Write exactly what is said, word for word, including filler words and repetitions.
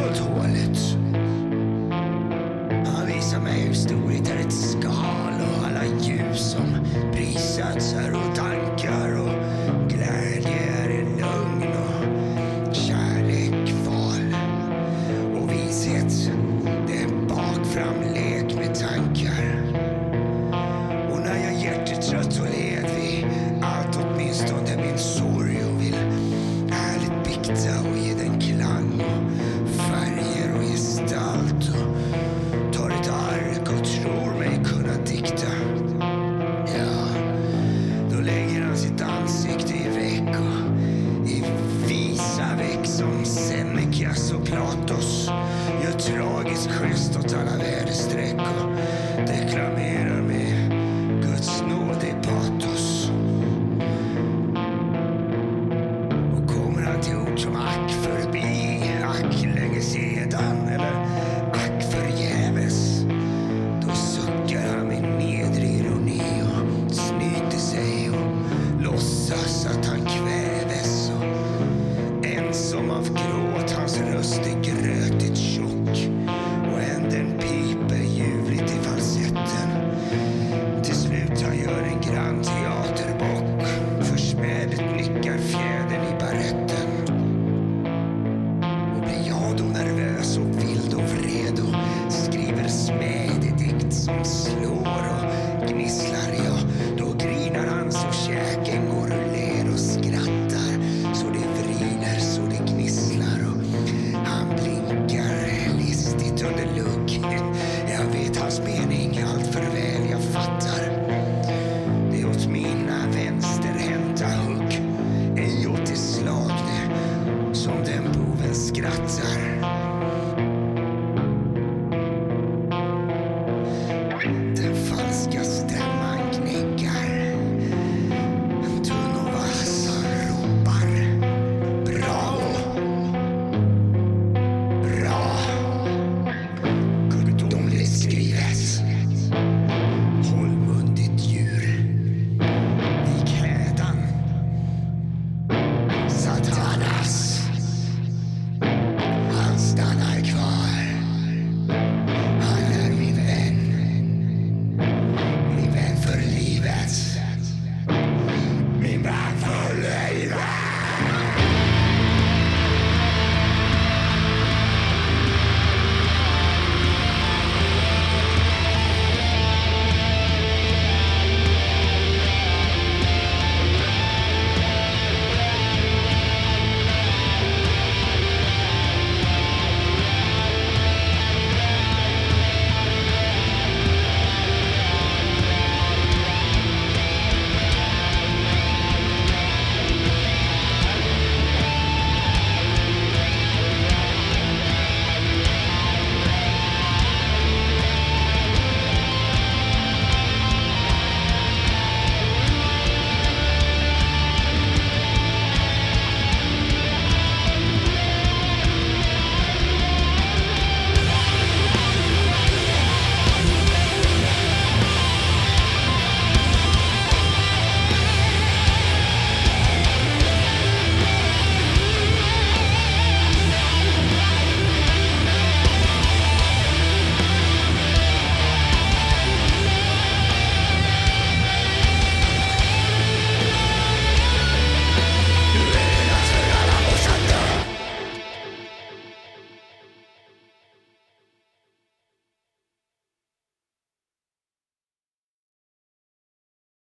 hållit hålet. Han visar mig hur storhet är ett skal och alla ljus som prissatsar och tankar och glädje är en lugn och kärlek fal och vishet det är en bakframlek med tankar. Och när jag är hjärtetrött och led vid allt åtminstone min sorg och vill ärligt bikta och ge den klang och färger och gestalt och tar ett ark och tror mig kunna dikta. Ja, då lägger han sitt ansikte i veck och i visa veck som Senekas och Platos gör tragisk gest åt alla väderstreck och deklamerar